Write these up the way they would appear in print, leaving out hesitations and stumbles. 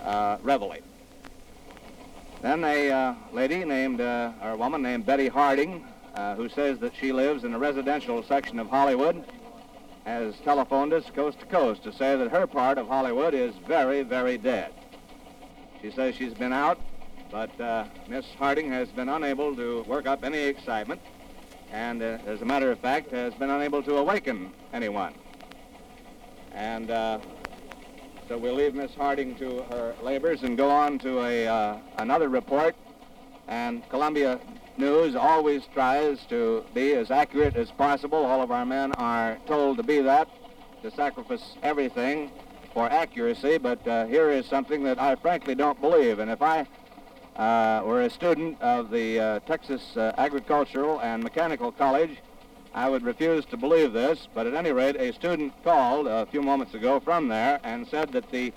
reveille. Then a woman named Betty Harding, who says that she lives in a residential section of Hollywood, has telephoned us coast to coast to say that her part of Hollywood is very, very dead. She says she's been out, but Miss Harding has been unable to work up any excitement, and as a matter of fact, has been unable to awaken anyone. And so we'll leave Miss Harding to her labors and go on to another report. And Columbia News always tries to be as accurate as possible. All of our men are told to be that, to sacrifice everything for accuracy, but here is something that I frankly don't believe. And if I were a student of the Texas Agricultural and Mechanical College, I would refuse to believe this, but at any rate, a student called a few moments ago from there and said that the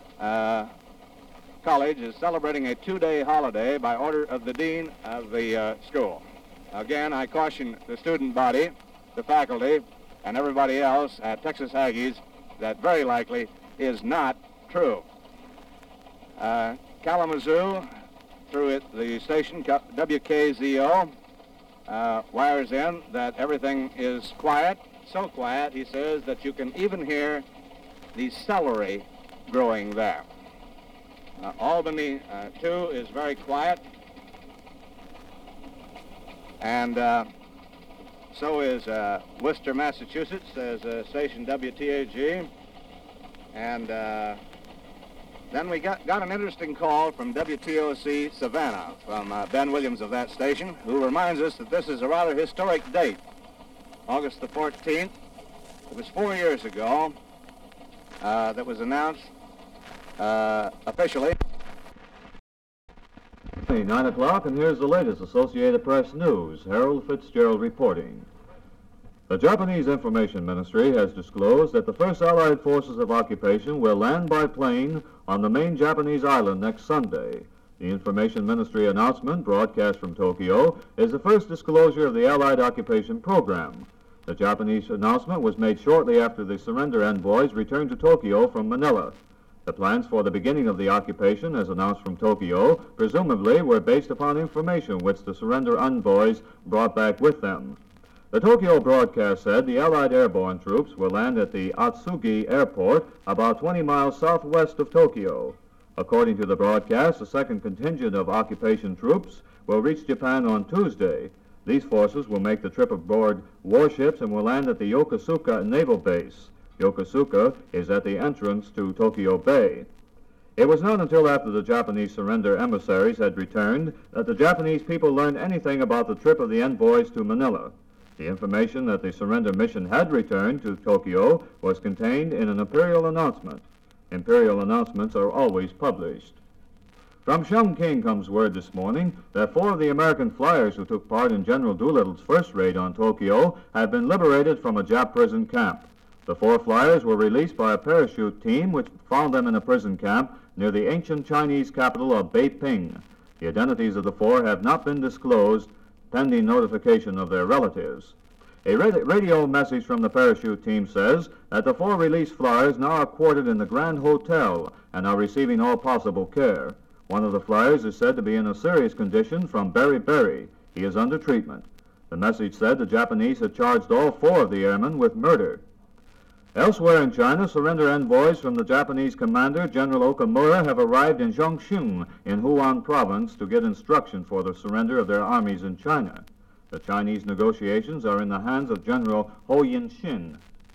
college is celebrating a 2-day holiday by order of the dean of the school. Again, I caution the student body, the faculty, and everybody else at Texas Aggies that very likely is not true. Kalamazoo, through the station WKZO, wires in that everything is quiet, so quiet, he says, that you can even hear the celery growing there. Albany, too, is very quiet, and so is Worcester, Massachusetts, as station WTAG, and then we got an interesting call from WTOC Savannah, from Ben Williams of that station, who reminds us that this is a rather historic date, August the 14th. It was 4 years ago that was announced officially. 9 o'clock, and here's the latest Associated Press news. Harold Fitzgerald reporting. The Japanese Information Ministry has disclosed that the first Allied forces of occupation will land by plane on the main Japanese island next Sunday. The Information Ministry announcement, broadcast from Tokyo, is the first disclosure of the Allied occupation program. The Japanese announcement was made shortly after the surrender envoys returned to Tokyo from Manila. The plans for the beginning of the occupation, as announced from Tokyo, presumably were based upon information which the surrender envoys brought back with them. The Tokyo broadcast said the Allied airborne troops will land at the Atsugi Airport about 20 miles southwest of Tokyo. According to the broadcast, the second contingent of occupation troops will reach Japan on Tuesday. These forces will make the trip aboard warships and will land at the Yokosuka Naval Base. Yokosuka is at the entrance to Tokyo Bay. It was not until after the Japanese surrender emissaries had returned that the Japanese people learned anything about the trip of the envoys to Manila. The information that the surrender mission had returned to Tokyo was contained in an imperial announcement. Imperial announcements are always published. From Chongqing comes word this morning that 4 of the American flyers who took part in General Doolittle's first raid on Tokyo have been liberated from a Jap prison camp. The 4 flyers were released by a parachute team which found them in a prison camp near the ancient Chinese capital of Beiping. The identities of the 4 have not been disclosed, pending notification of their relatives. A radio message from the parachute team says that the 4 released flyers now are quartered in the Grand Hotel and are receiving all possible care. One of the flyers is said to be in a serious condition from Berry. He is under treatment. The message said the Japanese had charged all 4 of the airmen with murder. Elsewhere in China, surrender envoys from the Japanese commander, General Okamura, have arrived in Zhongxing in Hunan province to get instruction for the surrender of their armies in China. The Chinese negotiations are in the hands of General Ho Yin-shin.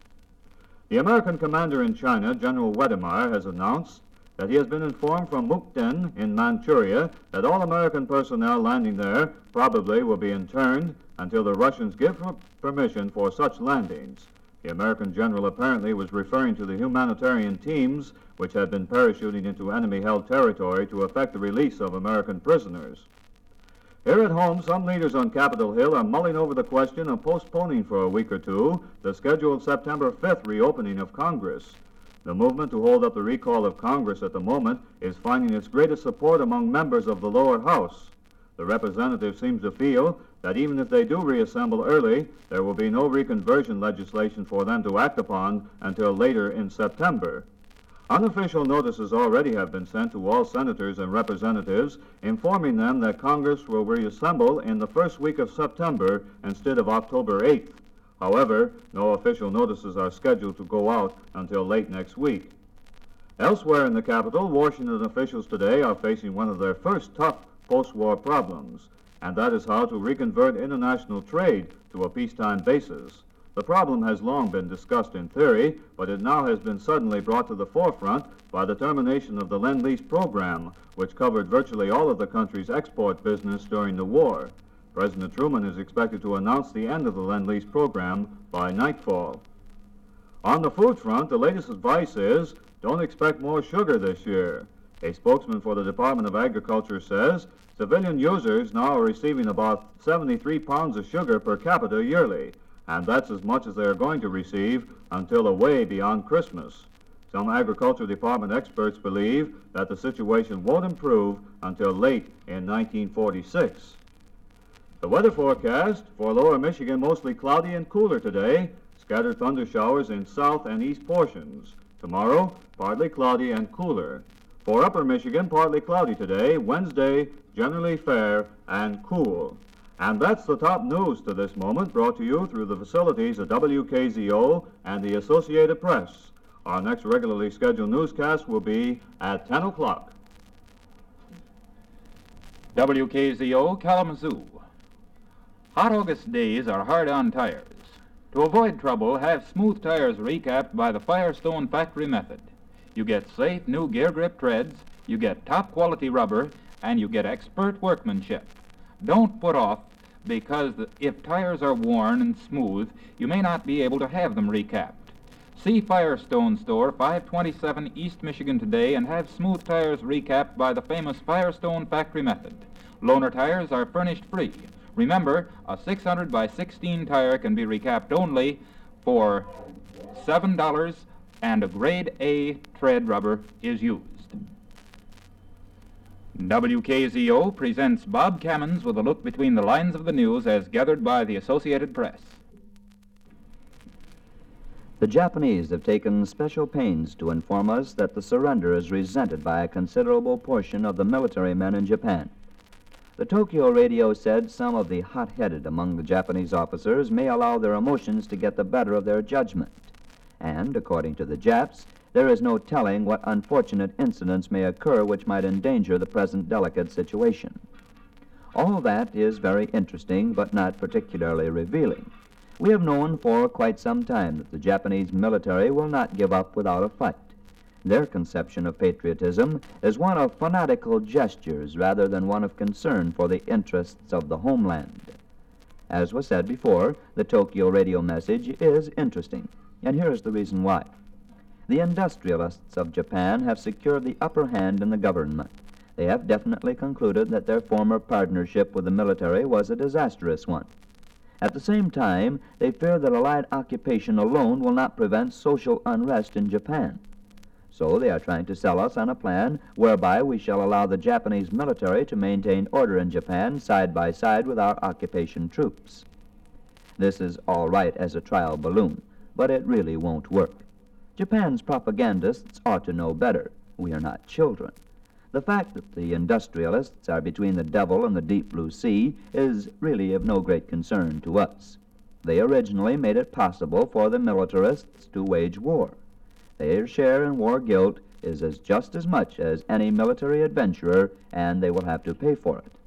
The American commander in China, General Wedemeyer, has announced that he has been informed from Mukden in Manchuria that all American personnel landing there probably will be interned until the Russians give permission for such landings. The American general apparently was referring to the humanitarian teams which had been parachuting into enemy-held territory to effect the release of American prisoners. Here at home, some leaders on Capitol Hill are mulling over the question of postponing for a week or two the scheduled September 5th reopening of Congress. The movement to hold up the recall of Congress at the moment is finding its greatest support among members of the lower house. The representative seems to feel that even if they do reassemble early, there will be no reconversion legislation for them to act upon until later in September. Unofficial notices already have been sent to all senators and representatives, informing them that Congress will reassemble in the first week of September instead of October 8th. However, no official notices are scheduled to go out until late next week. Elsewhere in the capital, Washington officials today are facing one of their first tough post-war problems, and that is how to reconvert international trade to a peacetime basis. The problem has long been discussed in theory, but it now has been suddenly brought to the forefront by the termination of the Lend-Lease program, which covered virtually all of the country's export business during the war. President Truman is expected to announce the end of the Lend-Lease program by nightfall. On the food front, the latest advice is, don't expect more sugar this year. A spokesman for the Department of Agriculture says civilian users now are receiving about 73 pounds of sugar per capita yearly, and that's as much as they are going to receive until away beyond Christmas. Some Agriculture Department experts believe that the situation won't improve until late in 1946. The weather forecast for lower Michigan: mostly cloudy and cooler today, scattered thunder showers in south and east portions. Tomorrow, partly cloudy and cooler. For upper Michigan, partly cloudy today. Wednesday, generally fair and cool. And that's the top news to this moment, brought to you through the facilities of WKZO and the Associated Press. Our next regularly scheduled newscast will be at 10 o'clock. WKZO, Kalamazoo. Hot August days are hard on tires. To avoid trouble, have smooth tires recapped by the Firestone factory method. You get safe new gear grip treads, you get top quality rubber, and you get expert workmanship. Don't put off, because if tires are worn and smooth, you may not be able to have them recapped. See Firestone Store, 527 East Michigan today, and have smooth tires recapped by the famous Firestone factory method. Loaner tires are furnished free. Remember, a 600 by 16 tire can be recapped only for $7, and a grade A tread rubber is used. WKZO presents Bob Cammons with a look between the lines of the news as gathered by the Associated Press. The Japanese have taken special pains to inform us that the surrender is resented by a considerable portion of the military men in Japan. The Tokyo radio said some of the hot-headed among the Japanese officers may allow their emotions to get the better of their judgment. And, according to the Japs, there is no telling what unfortunate incidents may occur which might endanger the present delicate situation. All that is very interesting, but not particularly revealing. We have known for quite some time that the Japanese military will not give up without a fight. Their conception of patriotism is one of fanatical gestures rather than one of concern for the interests of the homeland. As was said before, the Tokyo radio message is interesting, and here is the reason why. The industrialists of Japan have secured the upper hand in the government. They have definitely concluded that their former partnership with the military was a disastrous one. At the same time, they fear that Allied occupation alone will not prevent social unrest in Japan. So they are trying to sell us on a plan whereby we shall allow the Japanese military to maintain order in Japan side by side with our occupation troops. This is all right as a trial balloon, but it really won't work. Japan's propagandists ought to know better. We are not children. The fact that the industrialists are between the devil and the deep blue sea is really of no great concern to us. They originally made it possible for the militarists to wage war. Their share in war guilt is just as much as any military adventurer, and they will have to pay for it.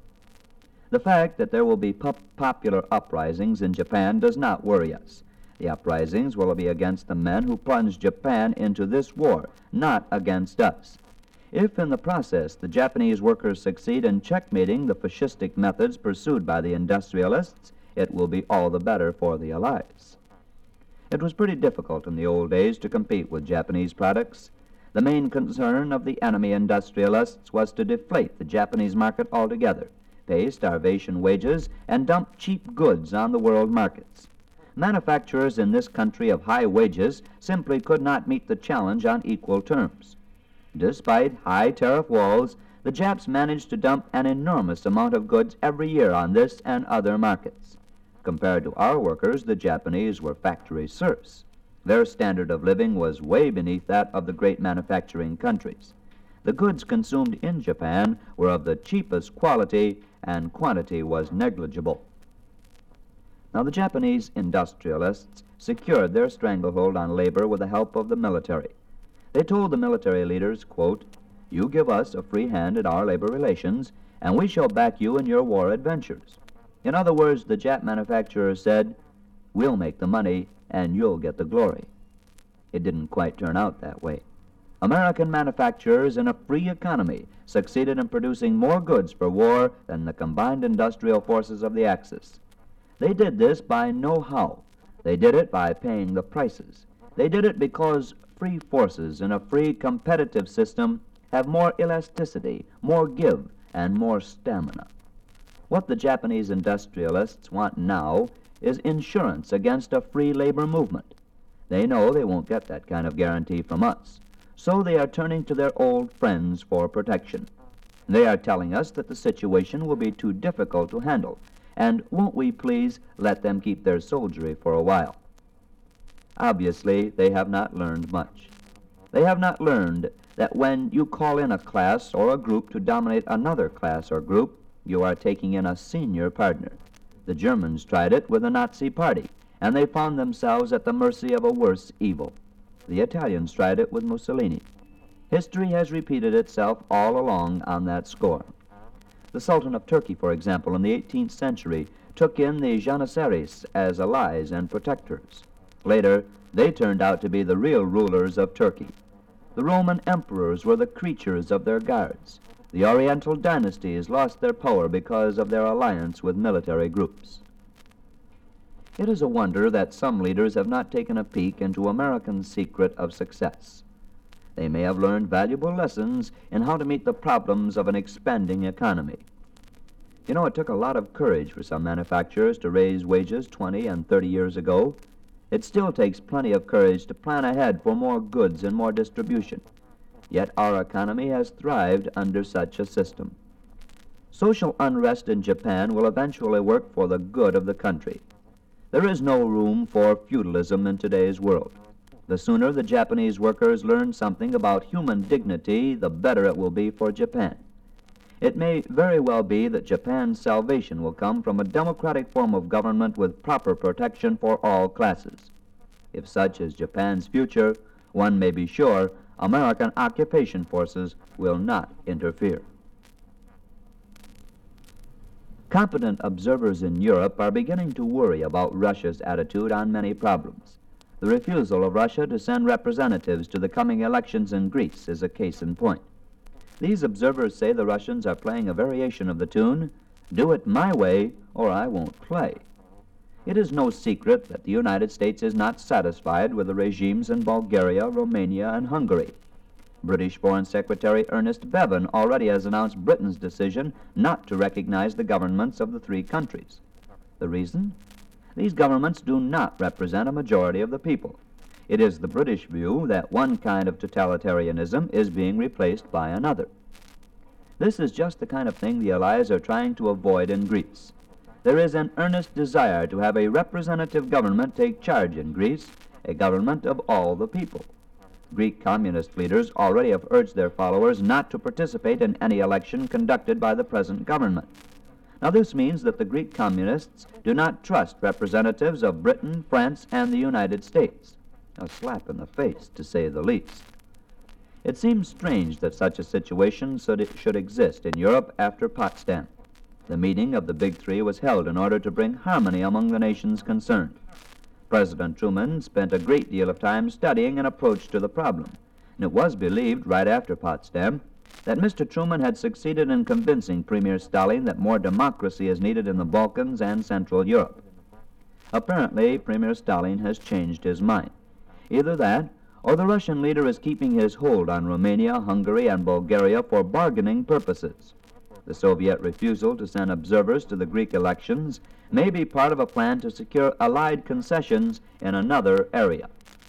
The fact that there will be popular uprisings in Japan does not worry us. The uprisings will be against the men who plunged Japan into this war, not against us. If in the process the Japanese workers succeed in checkmating the fascistic methods pursued by the industrialists, it will be all the better for the Allies. It was pretty difficult in the old days to compete with Japanese products. The main concern of the enemy industrialists was to deflate the Japanese market altogether, pay starvation wages, and dump cheap goods on the world markets. Manufacturers in this country of high wages simply could not meet the challenge on equal terms. Despite high tariff walls, the Japs managed to dump an enormous amount of goods every year on this and other markets. Compared to our workers, the Japanese were factory serfs. Their standard of living was way beneath that of the great manufacturing countries. The goods consumed in Japan were of the cheapest quality, and quantity was negligible. Now, the Japanese industrialists secured their stranglehold on labor with the help of the military. They told the military leaders, quote, "You give us a free hand in our labor relations, and we shall back you in your war adventures." In other words, the Jap manufacturers said, "We'll make the money, and you'll get the glory." It didn't quite turn out that way. American manufacturers in a free economy succeeded in producing more goods for war than the combined industrial forces of the Axis. They did this by know-how. They did it by paying the prices. They did it because free forces in a free competitive system have more elasticity, more give, and more stamina. What the Japanese industrialists want now is insurance against a free labor movement. They know they won't get that kind of guarantee from us, so they are turning to their old friends for protection. They are telling us that the situation will be too difficult to handle, and won't we please let them keep their soldiery for a while? Obviously, they have not learned much. They have not learned that when you call in a class or a group to dominate another class or group, you are taking in a senior partner. The Germans tried it with the Nazi Party, and they found themselves at the mercy of a worse evil. The Italians tried it with Mussolini. History has repeated itself all along on that score. The Sultan of Turkey, for example, in the 18th century, took in the Janissaries as allies and protectors. Later, they turned out to be the real rulers of Turkey. The Roman emperors were the creatures of their guards. The Oriental dynasties lost their power because of their alliance with military groups. It is a wonder that some leaders have not taken a peek into America's secret of success. They may have learned valuable lessons in how to meet the problems of an expanding economy. You know, it took a lot of courage for some manufacturers to raise wages 20 and 30 years ago. It still takes plenty of courage to plan ahead for more goods and more distribution. Yet our economy has thrived under such a system. Social unrest in Japan will eventually work for the good of the country. There is no room for feudalism in today's world. The sooner the Japanese workers learn something about human dignity, the better it will be for Japan. It may very well be that Japan's salvation will come from a democratic form of government with proper protection for all classes. If such is Japan's future, one may be sure American occupation forces will not interfere. Competent observers in Europe are beginning to worry about Russia's attitude on many problems. The refusal of Russia to send representatives to the coming elections in Greece is a case in point. These observers say the Russians are playing a variation of the tune, "Do it my way or I won't play." It is no secret that the United States is not satisfied with the regimes in Bulgaria, Romania, and Hungary. British Foreign Secretary Ernest Bevin already has announced Britain's decision not to recognize the governments of the three countries. The reason? These governments do not represent a majority of the people. It is the British view that one kind of totalitarianism is being replaced by another. This is just the kind of thing the Allies are trying to avoid in Greece. There is an earnest desire to have a representative government take charge in Greece, a government of all the people. Greek communist leaders already have urged their followers not to participate in any election conducted by the present government. Now, this means that the Greek communists do not trust representatives of Britain, France, and the United States. A slap in the face, to say the least. It seems strange that such a situation should exist in Europe after Potsdam. The meeting of the Big Three was held in order to bring harmony among the nations concerned. President Truman spent a great deal of time studying an approach to the problem, and it was believed right after Potsdam that Mr. Truman had succeeded in convincing Premier Stalin that more democracy is needed in the Balkans and Central Europe. Apparently, Premier Stalin has changed his mind. Either that, or the Russian leader is keeping his hold on Romania, Hungary, and Bulgaria for bargaining purposes. The Soviet refusal to send observers to the Greek elections may be part of a plan to secure Allied concessions in another area.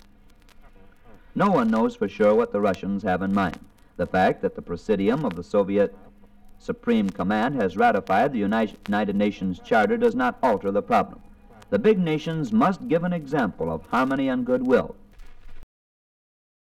No one knows for sure what the Russians have in mind. The fact that the Presidium of the Soviet Supreme Command has ratified the United Nations Charter does not alter the problem. The big nations must give an example of harmony and goodwill